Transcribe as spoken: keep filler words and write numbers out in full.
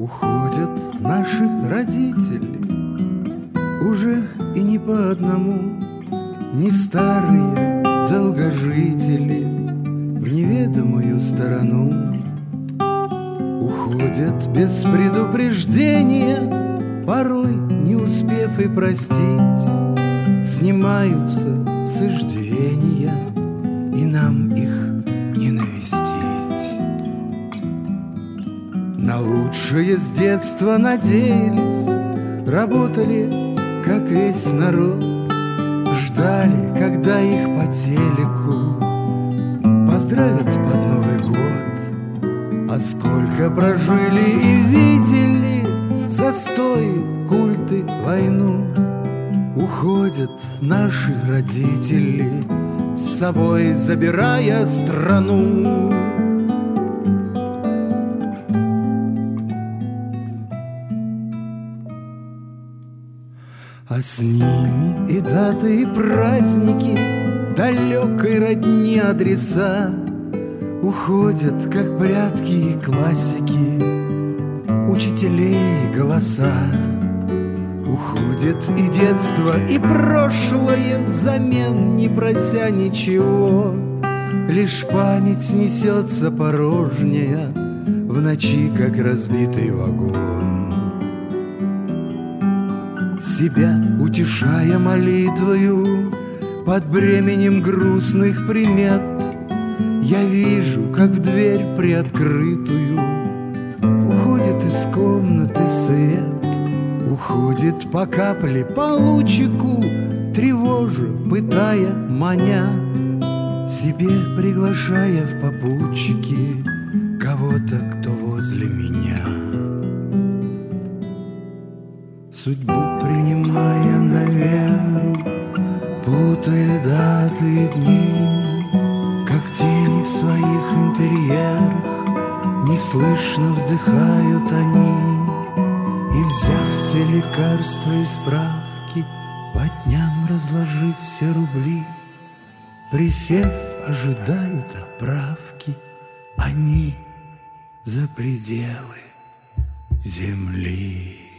Уходят наши родители, уже и не по одному, не старые долгожители в неведомую сторону. Уходят без предупреждения, порой не успев и простить, снимаются с иждивения, и нам их не навестить. На лучшее с детства надеялись, работали, как весь народ, ждали, когда их по телеку поздравят под Новый год. А сколько прожили и видели застой, культы, войну. Уходят наши родители, с собой забирая страну. А с ними и даты, и праздники, далекой родни адреса. Уходят, как прятки и классики, учителей голоса. Уходит и детство, и прошлое взамен, не прося ничего. Лишь память несется порожняя в ночи, как разбитый вагон. Себя утешая молитвою под бременем грустных примет, я вижу, как в дверь приоткрытую уходит из комнаты свет. Уходит по капле, по лучику, тревожа, пытая, маня, себе приглашая в попутчики кого-то, кто возле меня. Судьбу принимая на веру, путая даты и дни, как тени в своих интерьерах, неслышно вздыхают они. И, взяв все лекарства и справки, по дням разложив все рубли, присев, ожидают отправки они за пределы земли.